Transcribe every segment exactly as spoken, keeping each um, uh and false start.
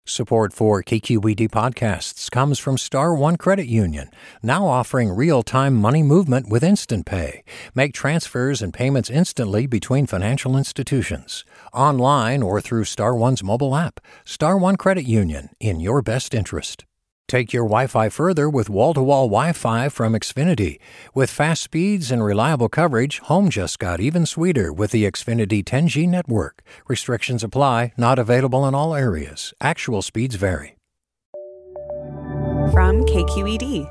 Support for K Q E D podcasts comes from Star One Credit Union, now offering real-time money movement with Instant Pay. Make transfers and payments instantly between financial institutions, online or through Star One's mobile app. Star One Credit Union, in your best interest. Take your Wi-Fi further with wall-to-wall Wi-Fi from Xfinity. With fast speeds and reliable coverage, home just got even sweeter with the Xfinity ten G network. Restrictions apply, not available in all areas. Actual speeds vary. From K Q E D.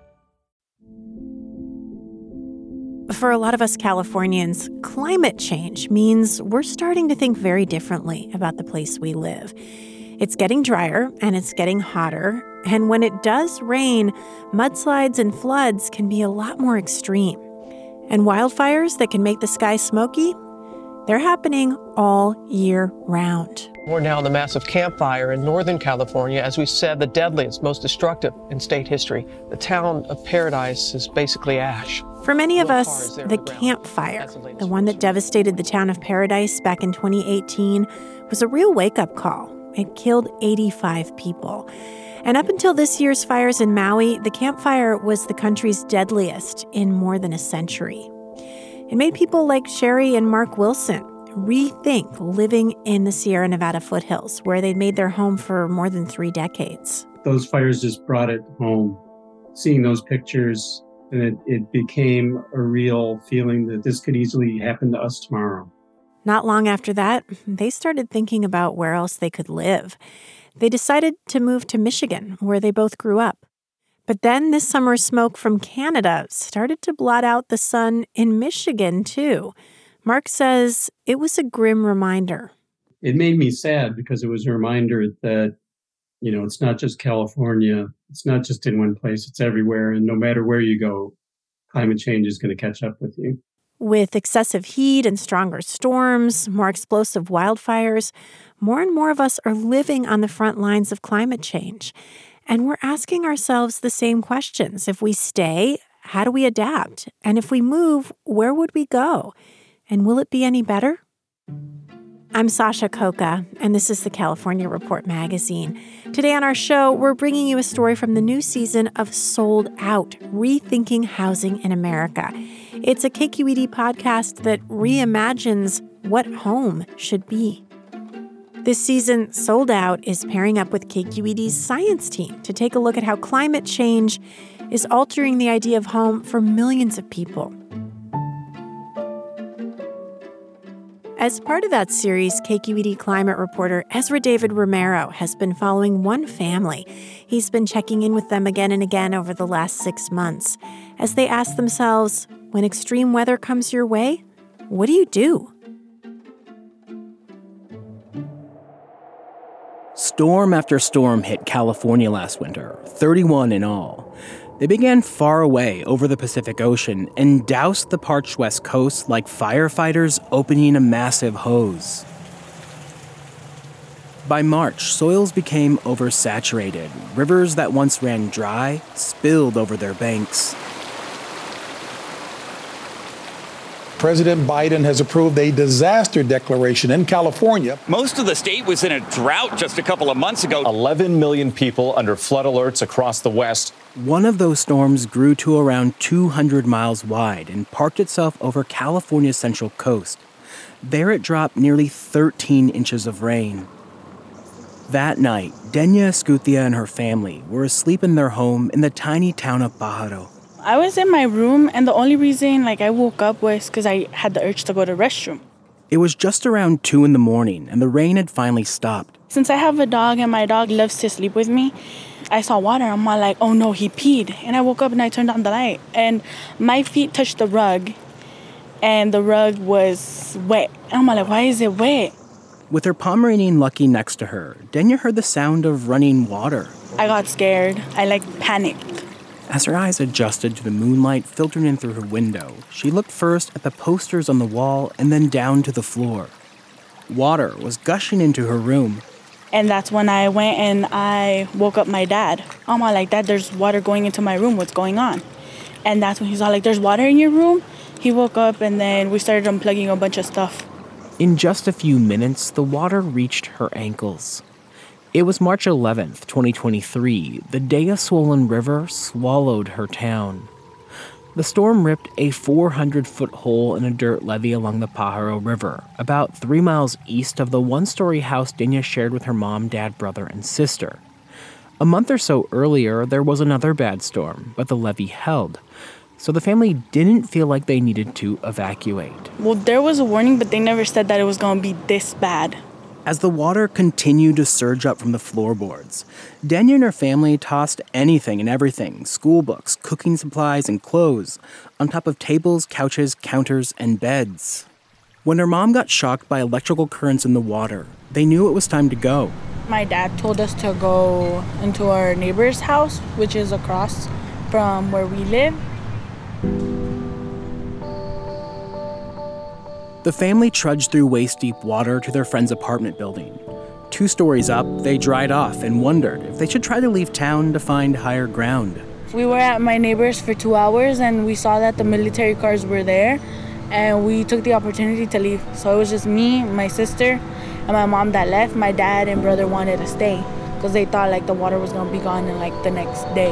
For a lot of us Californians, climate change means we're starting to think very differently about the place we live. It's getting drier and it's getting hotter. And when it does rain, mudslides and floods can be a lot more extreme. And wildfires that can make the sky smoky, they're happening all year round. We're now in the massive Camp Fire in Northern California, as we said, the deadliest, most destructive in state history. The town of Paradise is basically ash. For many of us, the Camp Fire, the one that devastated the town of Paradise back in twenty eighteen, was a real wake-up call. It killed eighty-five people. And up until this year's fires in Maui, the Camp Fire was the country's deadliest in more than a century. It made people like Sherry and Mark Wilson rethink living in the Sierra Nevada foothills, where they'd made their home for more than three decades. Those fires just brought it home. Seeing those pictures, and it, it became a real feeling that this could easily happen to us tomorrow. Not long after that, they started thinking about where else they could live. They decided to move to Michigan, where they both grew up. But then this summer's smoke from Canada started to blot out the sun in Michigan, too. Mark says it was a grim reminder. It made me sad because it was a reminder that, you know, it's not just California. It's not just in one place. It's everywhere. And no matter where you go, climate change is going to catch up with you. With excessive heat and stronger storms, more explosive wildfires, more and more of us are living on the front lines of climate change. And we're asking ourselves the same questions. If we stay, how do we adapt? And if we move, where would we go? And will it be any better? I'm Sasha Khokha, and this is the California Report magazine. Today on our show, we're bringing you a story from the new season of Sold Out, Rethinking Housing in America. It's a K Q E D podcast that reimagines what home should be. This season, Sold Out is pairing up with K Q E D's science team to take a look at how climate change is altering the idea of home for millions of people. As part of that series, K Q E D climate reporter Ezra David Romero has been following one family. He's been checking in with them again and again over the last six months as they ask themselves, when extreme weather comes your way, what do you do? Storm after storm hit California last winter, thirty-one in all. They began far away over the Pacific Ocean and doused the parched West Coast like firefighters opening a massive hose. By March, soils became oversaturated. Rivers that once ran dry spilled over their banks. President Biden has approved a disaster declaration in California. Most of the state was in a drought just a couple of months ago. eleven million people under flood alerts across the West. One of those storms grew to around two hundred miles wide and parked itself over California's central coast. There it dropped nearly thirteen inches of rain. That night, Denya Escutia and her family were asleep in their home in the tiny town of Pajaro. I was in my room, and the only reason like I woke up was because I had the urge to go to the restroom. It was just around two in the morning, and the rain had finally stopped. Since I have a dog and my dog loves to sleep with me, I saw water. I'm all like, oh no, he peed. And I woke up and I turned on the light, and my feet touched the rug, and the rug was wet. And I'm all like, why is it wet? With her Pomeranian Lucky next to her, Denya heard the sound of running water. I got scared. I like panicked. As her eyes adjusted to the moonlight filtering in through her window, she looked first at the posters on the wall and then down to the floor. Water was gushing into her room. And that's when I went and I woke up my dad. I'm all like, Dad, there's water going into my room. What's going on? And that's when he's all like, there's water in your room? He woke up and then we started unplugging a bunch of stuff. In just a few minutes, the water reached her ankles. It was March eleventh, twenty twenty-three, the day a swollen river swallowed her town. The storm ripped a four hundred foot hole in a dirt levee along the Pajaro River, about three miles east of the one-story house Denia shared with her mom, dad, brother, and sister. A month or so earlier, there was another bad storm, but the levee held. So the family didn't feel like they needed to evacuate. Well, there was a warning, but they never said that it was going to be this bad. As the water continued to surge up from the floorboards, Denia and her family tossed anything and everything, school books, cooking supplies, and clothes, on top of tables, couches, counters, and beds. When her mom got shocked by electrical currents in the water, they knew it was time to go. My dad told us to go into our neighbor's house, which is across from where we live. The family trudged through waist-deep water to their friend's apartment building. Two stories up, they dried off and wondered if they should try to leave town to find higher ground. We were at my neighbor's for two hours and we saw that the military cars were there and we took the opportunity to leave. So it was just me, my sister, and my mom that left. My dad and brother wanted to stay because they thought like the water was going to be gone in like the next day.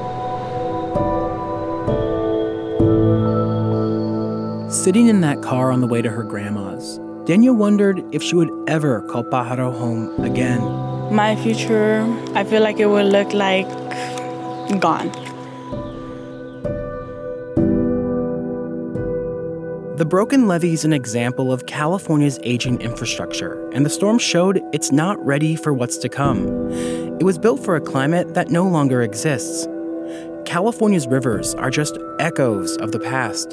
Sitting in that car on the way to her grandma's, Denia wondered if she would ever call Pajaro home again. My future, I feel like it would look like gone. The broken levee is an example of California's aging infrastructure, and the storm showed it's not ready for what's to come. It was built for a climate that no longer exists. California's rivers are just echoes of the past.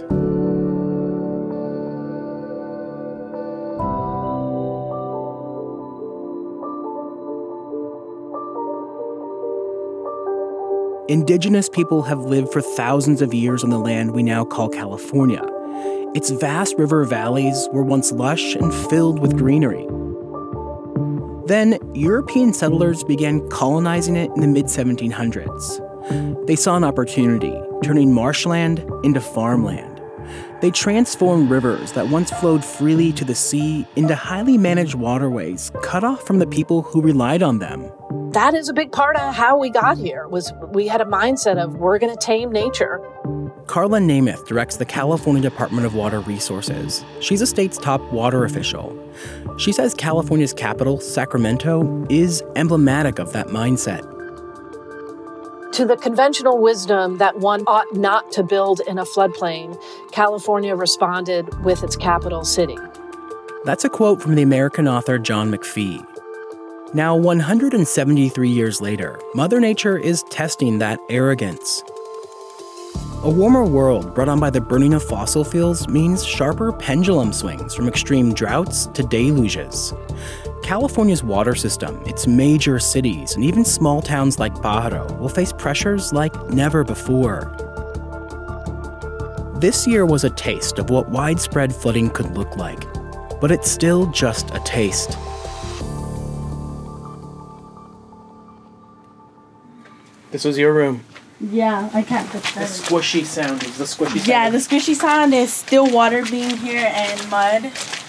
Indigenous people have lived for thousands of years on the land we now call California. Its vast river valleys were once lush and filled with greenery. Then, European settlers began colonizing it in the mid seventeen hundreds. They saw an opportunity, turning marshland into farmland. They transformed rivers that once flowed freely to the sea into highly managed waterways cut off from the people who relied on them. That is a big part of how we got here, was we had a mindset of we're going to tame nature. Carla Namath directs the California Department of Water Resources. She's the state's top water official. She says California's capital, Sacramento, is emblematic of that mindset. To the conventional wisdom that one ought not to build in a floodplain, California responded with its capital city. That's a quote from the American author John McPhee. Now, one hundred seventy-three years later, Mother Nature is testing that arrogance. A warmer world brought on by the burning of fossil fuels means sharper pendulum swings from extreme droughts to deluges. California's water system, its major cities, and even small towns like Pajaro will face pressures like never before. This year was a taste of what widespread flooding could look like, but it's still just a taste. This was your room. Yeah, I can't touch that. The squishy sound is the squishy sound. Yeah, the squishy sound is still water being here and mud.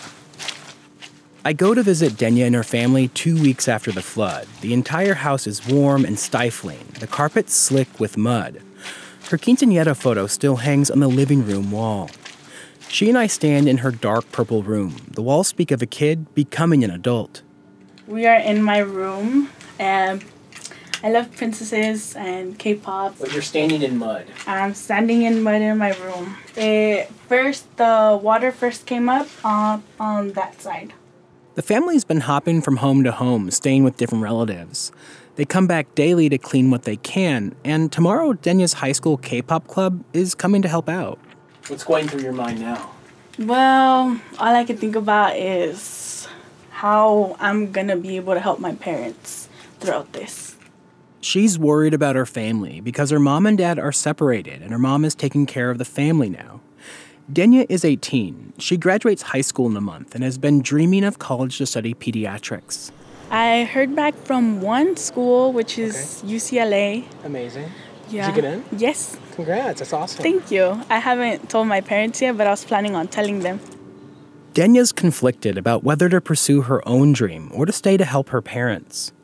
I go to visit Denia and her family two weeks after the flood. The entire house is warm and stifling, the carpet slick with mud. Her quinceañera photo still hangs on the living room wall. She and I stand in her dark purple room. The walls speak of a kid becoming an adult. We are in my room, and I love princesses and K-pop. But you're standing in mud. I'm standing in mud in my room. It, first, the water first came up on, on that side. The family's been hopping from home to home, staying with different relatives. They come back daily to clean what they can, and tomorrow Denia's high school K-pop club is coming to help out. What's going through your mind now? Well, all I can think about is how I'm gonna be able to help my parents throughout this. She's worried about her family because her mom and dad are separated and her mom is taking care of the family now. Denia is eighteen. She graduates high school in a month and has been dreaming of college to study pediatrics. I heard back from one school, which is okay. U C L A. Amazing. Yeah. Did you get in? Yes. Congrats, that's awesome. Thank you. I haven't told my parents yet, but I was planning on telling them. Denia's conflicted about whether to pursue her own dream or to stay to help her parents.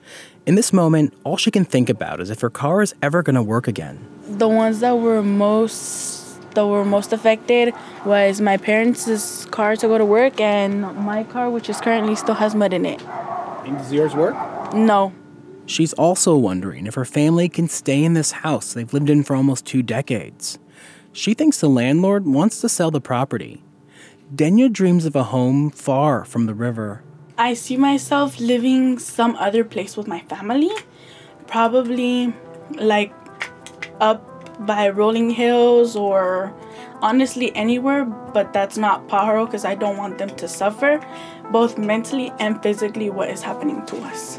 In this moment, all she can think about is if her car is ever going to work again. The ones that were most that were most affected was my parents' car to go to work and my car, which is currently still has mud in it. And does yours work? No. She's also wondering if her family can stay in this house they've lived in for almost two decades. She thinks the landlord wants to sell the property. Denya dreams of a home far from the river. I see myself living some other place with my family, probably like up by Rolling Hills or honestly anywhere, but that's not Pajaro because I don't want them to suffer, both mentally and physically, what is happening to us.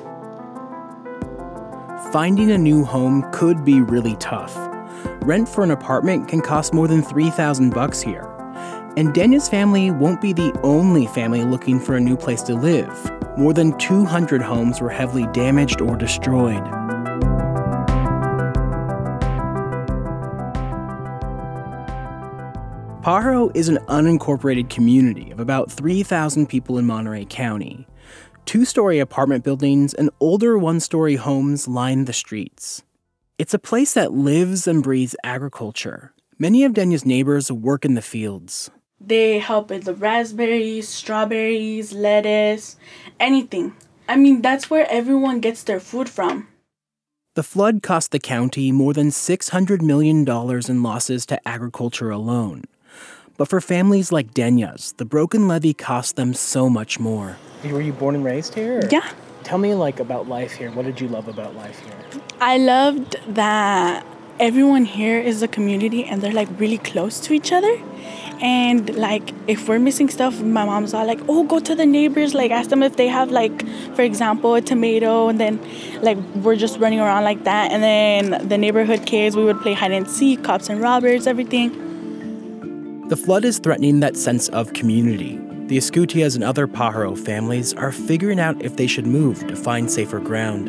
Finding a new home could be really tough. Rent for an apartment can cost more than three thousand bucks here. And Denya's family won't be the only family looking for a new place to live. More than two hundred homes were heavily damaged or destroyed. Pajaro is an unincorporated community of about three thousand people in Monterey County. Two-story apartment buildings and older one-story homes line the streets. It's a place that lives and breathes agriculture. Many of Denya's neighbors work in the fields. They help with the raspberries, strawberries, lettuce, anything. I mean, that's where everyone gets their food from. The flood cost the county more than six hundred million dollars in losses to agriculture alone. But for families like Denya's, the broken levee cost them so much more. Were you born and raised here? Or? Yeah. Tell me, like, about life here. What did you love about life here? I loved that everyone here is a community and they're, like, really close to each other. And, like, if we're missing stuff, my mom's all like, oh, go to the neighbors, like, ask them if they have, like, for example, a tomato. And then, like, we're just running around like that. And then the neighborhood kids, we would play hide and seek, cops and robbers, everything. The flood is threatening that sense of community. The Escutias and other Pajaro families are figuring out if they should move to find safer ground.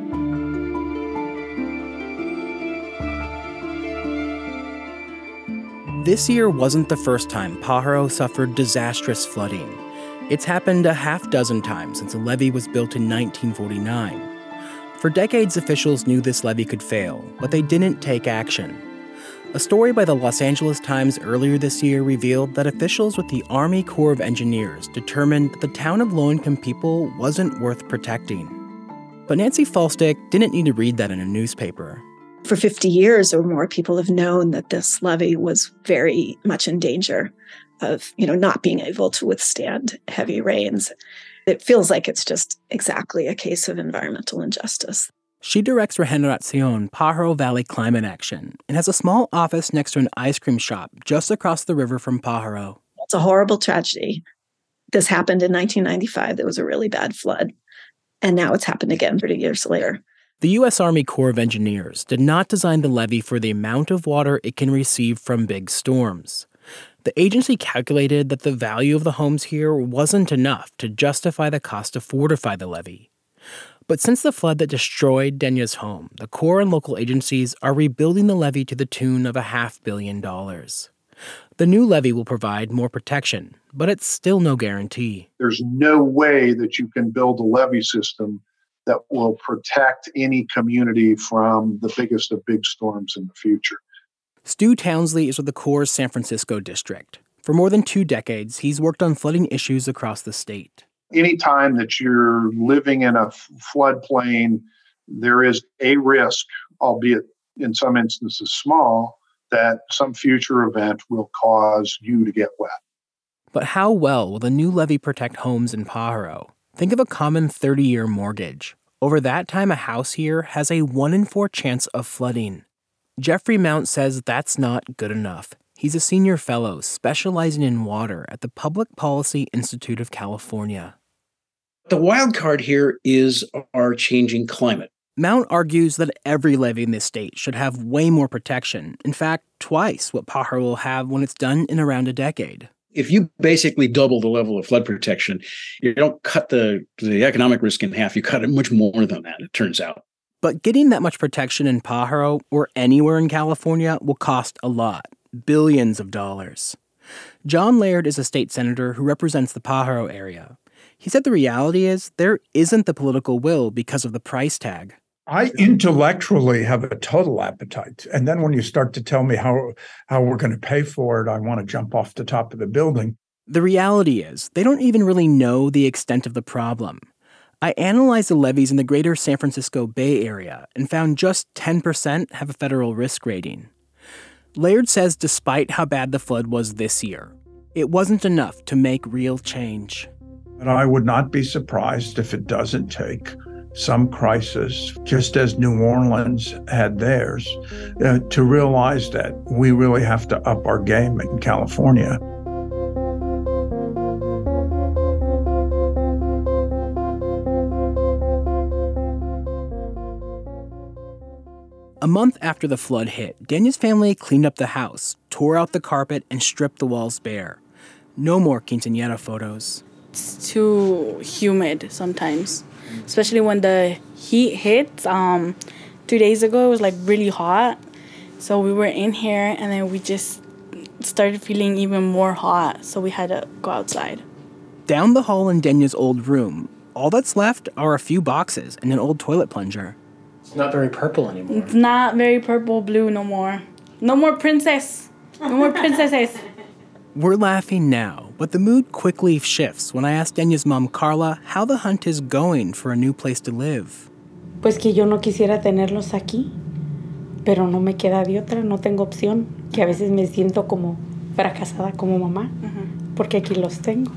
This year wasn't the first time Pajaro suffered disastrous flooding. It's happened a half dozen times since the levee was built in nineteen forty-nine. For decades, officials knew this levee could fail, but they didn't take action. A story by the Los Angeles Times earlier this year revealed that officials with the Army Corps of Engineers determined that the town of low-income people wasn't worth protecting. But Nancy Falstick didn't need to read that in a newspaper. For fifty years or more, people have known that this levee was very much in danger of, you know, not being able to withstand heavy rains. It feels like it's just exactly a case of environmental injustice. She directs Regeneracion Pajaro Valley Climate Action and has a small office next to an ice cream shop just across the river from Pajaro. It's a horrible tragedy. This happened in nineteen ninety-five. There was a really bad flood. And now it's happened again thirty years later. The U S Army Corps of Engineers did not design the levee for the amount of water it can receive from big storms. The agency calculated that the value of the homes here wasn't enough to justify the cost to fortify the levee. But since the flood that destroyed Denya's home, the Corps and local agencies are rebuilding the levee to the tune of a half billion dollars. The new levee will provide more protection, but it's still no guarantee. There's no way that you can build a levee system that will protect any community from the biggest of big storms in the future. Stu Townsley is with the Corps' San Francisco district. For more than two decades, he's worked on flooding issues across the state. Anytime that you're living in a floodplain, there is a risk, albeit in some instances small, that some future event will cause you to get wet. But how well will the new levee protect homes in Pajaro? Think of a common thirty-year mortgage. Over that time, a house here has a one in four chance of flooding. Jeffrey Mount says that's not good enough. He's a senior fellow specializing in water at the Public Policy Institute of California. The wild card here is our changing climate. Mount argues that every levee in this state should have way more protection. In fact, twice what Pajaro will have when it's done in around a decade. If you basically double the level of flood protection, you don't cut the, the economic risk in half. You cut it much more than that, it turns out. But getting that much protection in Pajaro or anywhere in California will cost a lot, billions of dollars. John Laird is a state senator who represents the Pajaro area. He said the reality is there isn't the political will because of the price tag. I intellectually have a total appetite. And then when you start to tell me how, how we're going to pay for it, I want to jump off the top of the building. The reality is they don't even really know the extent of the problem. I analyzed the levees in the greater San Francisco Bay Area and found just ten percent have a federal risk rating. Laird says despite how bad the flood was this year, it wasn't enough to make real change. But I would not be surprised if it doesn't take some crisis, just as New Orleans had theirs, uh, to realize that we really have to up our game in California. A month after the flood hit, Dania's family cleaned up the house, tore out the carpet, and stripped the walls bare. No more quinceañera photos. It's too humid sometimes, especially when the heat hits. Um, two days ago, it was like really hot. So we were in here, and then we just started feeling even more hot, so we had to go outside. Down the hall in Dania's old room, all that's left are a few boxes and an old toilet plunger. It's not very purple anymore. It's not very purple blue no more. No more princess. No more princesses. We're laughing now, but the mood quickly shifts when I ask Dania's mom, Carla, how the hunt is going for a new place to live. Pues que yo no quisiera tenerlos aquí, pero no me queda de otra, no tengo opción, que a veces me siento como fracasada como mamá, uh-huh. porque aquí los tengo.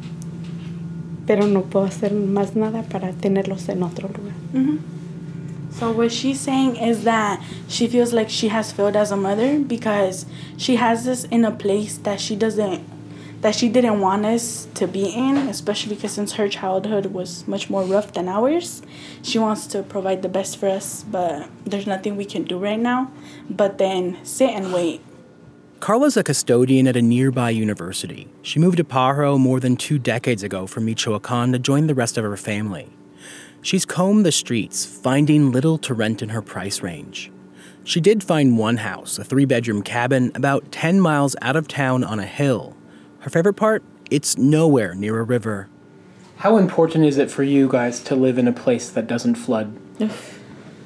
Pero no puedo hacer más nada para tenerlos en otro lugar. Uh-huh. So what she's saying is that she feels like she has failed as a mother because she has us in a place that she doesn't, that she didn't want us to be in, especially because since her childhood was much more rough than ours. She wants to provide the best for us, but there's nothing we can do right now but then sit and wait. Carla's a custodian at a nearby university. She moved to Pajaro more than two decades ago from Michoacan to join the rest of her family. She's combed the streets, finding little to rent in her price range. She did find one house, a three-bedroom cabin, about ten miles out of town on a hill. Her favorite part? It's nowhere near a river. How important is it for you guys to live in a place that doesn't flood? Uf,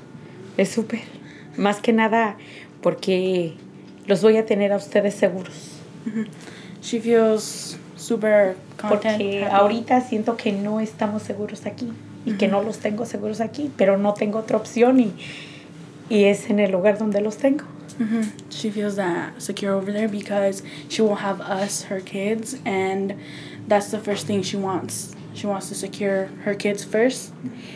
es súper. Más que nada porque los voy a tener a ustedes seguros. Mm-hmm. She feels super content. Porque ahorita siento que no estamos seguros aquí. Y que no los tengo seguros aquí, pero no tengo otra opción y, y es en el lugar donde los tengo. Mm-hmm. She feels that secure over there because she won't have us, her kids, and that's the first thing she wants. She wants to secure her kids first,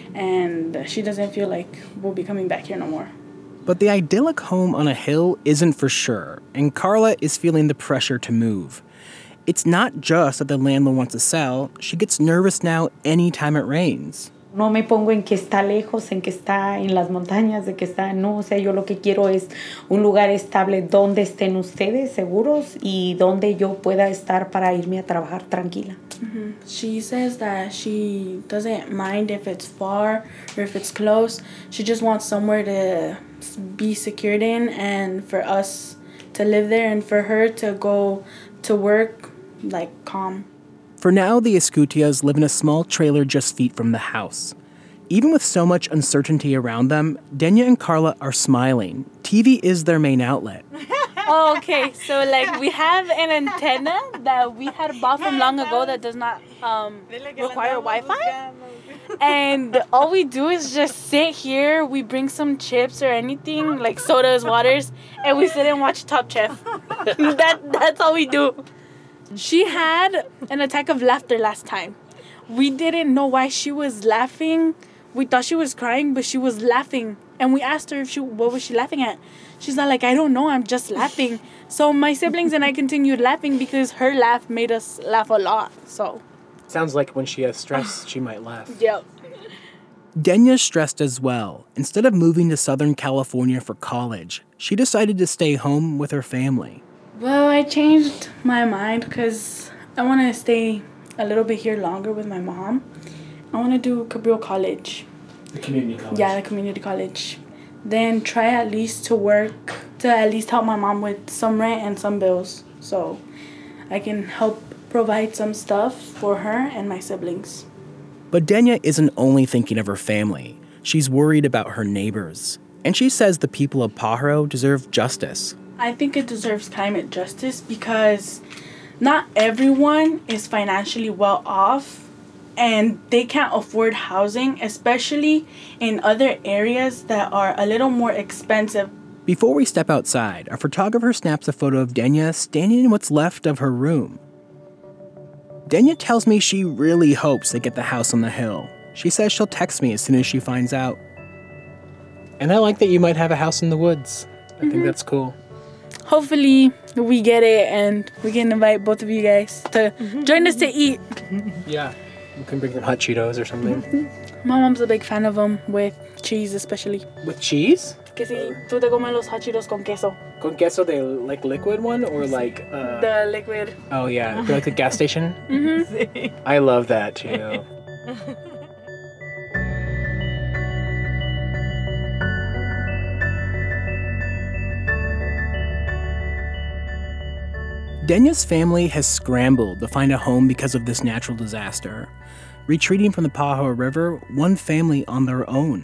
and she doesn't feel like we'll be coming back here no more. But the idyllic home on a hill isn't for sure, and Carla is feeling the pressure to move. It's not just that the landlord wants to sell. She gets nervous now anytime it rains. No me pongo en que está lejos, en que está en las montañas, de que está, no, o sea, yo lo que quiero es un lugar estable donde estén ustedes seguros y donde yo pueda estar para irme a trabajar tranquila. Mm-hmm. She says that she doesn't mind if it's far or if it's close. She just wants somewhere to be secured in and for us to live there and for her to go to work like calm. For now, the Escutias live in a small trailer just feet from the house. Even with so much uncertainty around them, Dania and Carla are smiling. T V is their main outlet. Oh, okay, so like we have an antenna that we had bought from long ago that does not um, require Wi-Fi. And all we do is just sit here, we bring some chips or anything, like sodas, waters, and we sit and watch Top Chef. that That's all we do. She had an attack of laughter last time. We didn't know why she was laughing. We thought she was crying, but she was laughing. And we asked her if she what was she laughing at. She's not like, I don't know, I'm just laughing. So my siblings and I continued laughing because her laugh made us laugh a lot. So sounds like when she has stress, she might laugh. Yep. Dania's stressed as well. Instead of moving to Southern California for college, she decided to stay home with her family. Well, I changed my mind because I want to stay a little bit here longer with my mom. I want to do Cabrillo College. The community college? Yeah, the community college. Then try at least to work to at least help my mom with some rent and some bills. So I can help provide some stuff for her and my siblings. But Denya isn't only thinking of her family. She's worried about her neighbors. And she says the people of Pajaro deserve justice. I think it deserves climate justice because not everyone is financially well off and they can't afford housing, especially in other areas that are a little more expensive. Before we step outside, our photographer snaps a photo of Denya standing in what's left of her room. Denya tells me she really hopes they get the house on the hill. She says she'll text me as soon as she finds out. And I like that you might have a house in the woods. I Mm-hmm. think that's cool. Hopefully we get it and we can invite both of you guys to join us to eat. Yeah. You can bring some hot Cheetos or something. My mom's a big fan of them with cheese especially. With cheese? Que si tú te comes los hot Cheetos con queso. Con queso, the like liquid one or like uh The liquid. Oh yeah, like the gas station? Mm-hmm. I love that too. Denya's family has scrambled to find a home because of this natural disaster, retreating from the Pajaro River, one family on their own.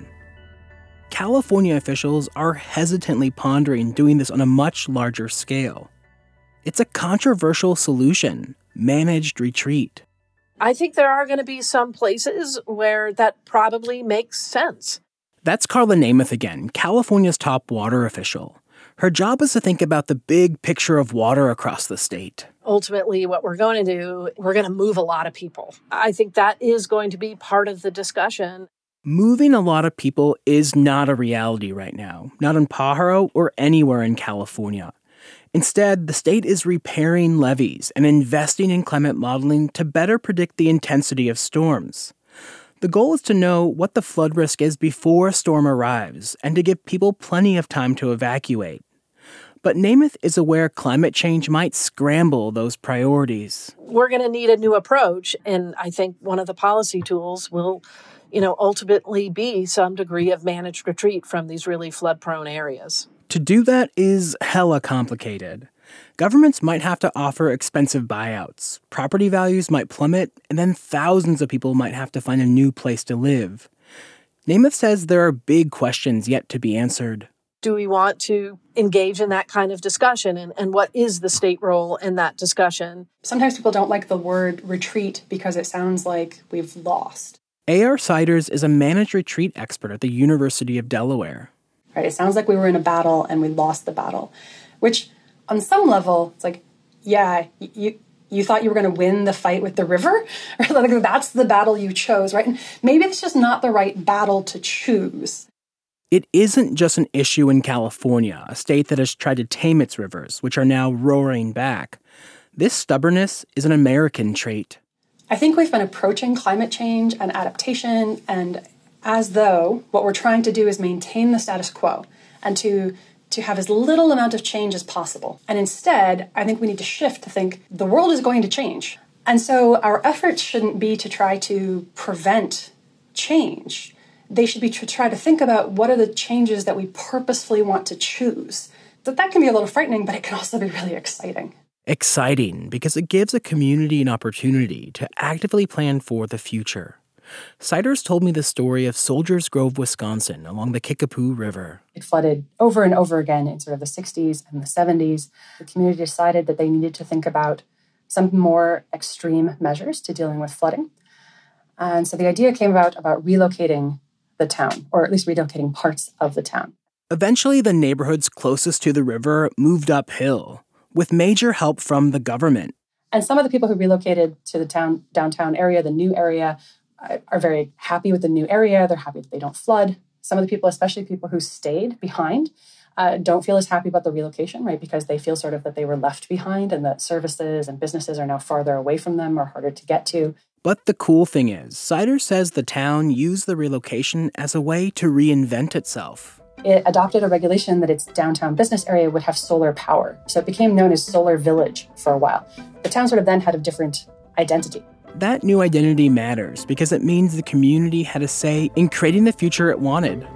California officials are hesitantly pondering doing this on a much larger scale. It's a controversial solution, managed retreat. I think there are going to be some places where that probably makes sense. That's Karla Nemeth again, California's top water official. Her job is to think about the big picture of water across the state. Ultimately, what we're going to do, we're going to move a lot of people. I think that is going to be part of the discussion. Moving a lot of people is not a reality right now, not in Pajaro or anywhere in California. Instead, the state is repairing levees and investing in climate modeling to better predict the intensity of storms. The goal is to know what the flood risk is before a storm arrives and to give people plenty of time to evacuate. But Nemeth is aware climate change might scramble those priorities. We're going to need a new approach, and I think one of the policy tools will, you know, ultimately be some degree of managed retreat from these really flood-prone areas. To do that is hella complicated. Governments might have to offer expensive buyouts, property values might plummet, and then thousands of people might have to find a new place to live. Nemeth says there are big questions yet to be answered. Do we want to engage in that kind of discussion? And, and what is the state role in that discussion? Sometimes people don't like the word retreat because it sounds like we've lost. A R Siders is a managed retreat expert at the University of Delaware. Right? It sounds like we were in a battle and we lost the battle, which on some level, it's like, yeah, you you thought you were going to win the fight with the river, right? Like that's the battle you chose, right? And maybe it's just not the right battle to choose. It isn't just an issue in California, a state that has tried to tame its rivers, which are now roaring back. This stubbornness is an American trait. I think we've been approaching climate change and adaptation and as though what we're trying to do is maintain the status quo and to to have as little amount of change as possible. And instead, I think we need to shift to think the world is going to change. And so our efforts shouldn't be to try to prevent change. They should be to try to think about what are the changes that we purposefully want to choose. That that can be a little frightening, but it can also be really exciting. Exciting because it gives a community an opportunity to actively plan for the future. Siders told me the story of Soldiers Grove, Wisconsin, along the Kickapoo River. It flooded over and over again in sort of the sixties and the seventies. The community decided that they needed to think about some more extreme measures to dealing with flooding. And so the idea came about about relocating the town, or at least relocating parts of the town. Eventually, the neighborhoods closest to the river moved uphill, with major help from the government. And some of the people who relocated to the town downtown area, the new area, are very happy with the new area. They're happy that they don't flood. Some of the people, especially people who stayed behind, uh, don't feel as happy about the relocation, right? Because they feel sort of that they were left behind and that services and businesses are now farther away from them or harder to get to. But the cool thing is, Siders says the town used the relocation as a way to reinvent itself. It adopted a regulation that its downtown business area would have solar power. So it became known as Solar Village for a while. The town sort of then had a different identity. That new identity matters because it means the community had a say in creating the future it wanted.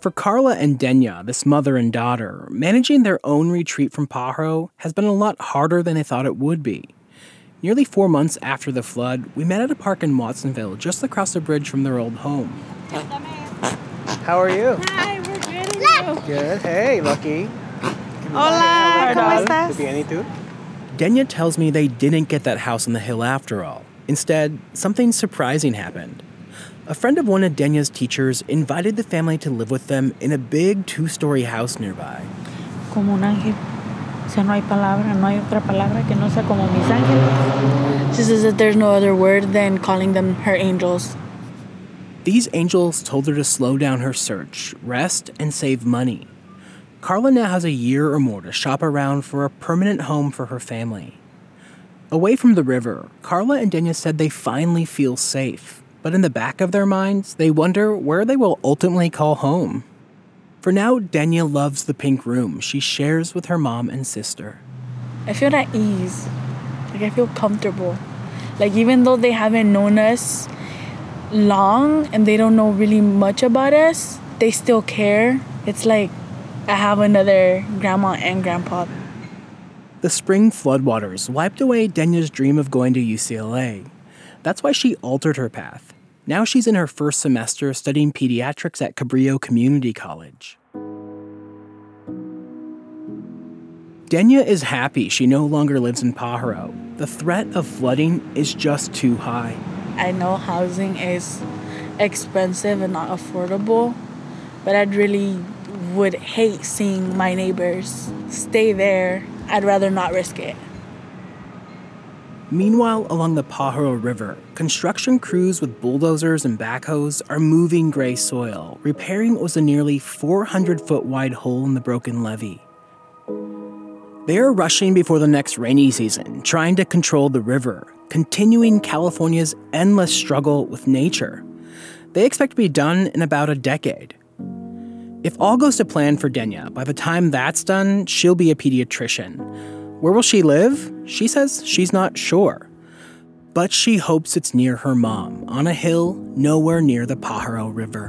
For Carla and Denya, this mother and daughter, managing their own retreat from Pajaro has been a lot harder than they thought it would be. Nearly four months after the flood, we met at a park in Watsonville just across the bridge from their old home. How are you? Hi, we're good. Good. Hey, Lucky. Hola, ¿cómo estás? ¿Te tú? Denya tells me they didn't get that house on the hill after all. Instead, something surprising happened. A friend of one of Denya's teachers invited the family to live with them in a big two-story house nearby. Como un ángel. O sea, no hay palabra, no hay otra palabra que no sea como mis ángeles. She says that there's no other word than calling them her angels. These angels told her to slow down her search, rest, and save money. Carla now has a year or more to shop around for a permanent home for her family. Away from the river, Carla and Denya said they finally feel safe. But in the back of their minds, they wonder where they will ultimately call home. For now, Denya loves the pink room she shares with her mom and sister. I feel at ease. Like, I feel comfortable. Like, even though they haven't known us long and they don't know really much about us, they still care. It's like I have another grandma and grandpa. The spring floodwaters wiped away Denya's dream of going to U C L A. That's why she altered her path. Now she's in her first semester studying pediatrics at Cabrillo Community College. Denya is happy she no longer lives in Pajaro. The threat of flooding is just too high. I know housing is expensive and not affordable, but I'd really would hate seeing my neighbors stay there. I'd rather not risk it. Meanwhile, along the Pajaro River, construction crews with bulldozers and backhoes are moving gray soil, repairing what was a nearly four hundred foot wide hole in the broken levee. They are rushing before the next rainy season, trying to control the river, continuing California's endless struggle with nature. They expect to be done in about a decade. If all goes to plan for Denya, by the time that's done, she'll be a pediatrician. Where will she live? She says she's not sure. But she hopes it's near her mom, on a hill nowhere near the Pajaro River.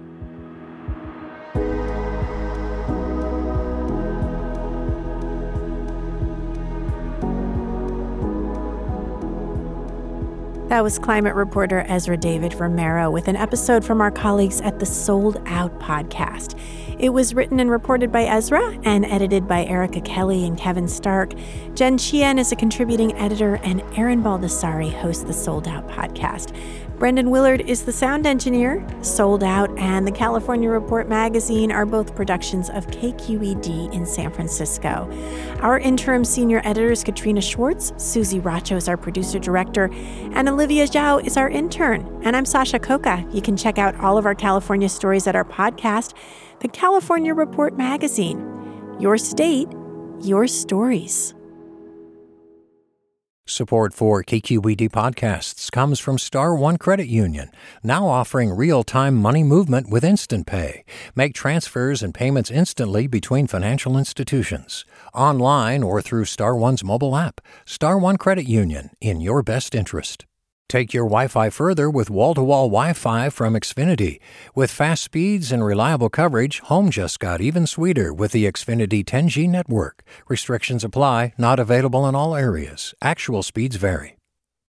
That was climate reporter Ezra David Romero with an episode from our colleagues at the Sold Out podcast. It was written and reported by Ezra and edited by Erica Kelly and Kevin Stark. Jen Chien is a contributing editor, and Aaron Baldessari hosts the Sold Out podcast. Brendan Willard is the sound enginier. Sold Out and the California Report magazine are both productions of K Q E D in San Francisco. Our interim senior editor is Katrina Schwartz. Susie Racho is our producer-director, and Olivia Zhao is our intern. And I'm Sasha Coca. You can check out all of our California stories at our podcast, The California Report magazine. Your state, your stories. Support for K Q E D podcasts comes from Star One Credit Union, now offering real-time money movement with Instant Pay. Make transfers and payments instantly between financial institutions, online or through Star One's mobile app. Star One Credit Union, in your best interest. Take your Wi-Fi further with wall-to-wall Wi-Fi from Xfinity. With fast speeds and reliable coverage, home just got even sweeter with the Xfinity ten G network. Restrictions apply, not available in all areas. Actual speeds vary.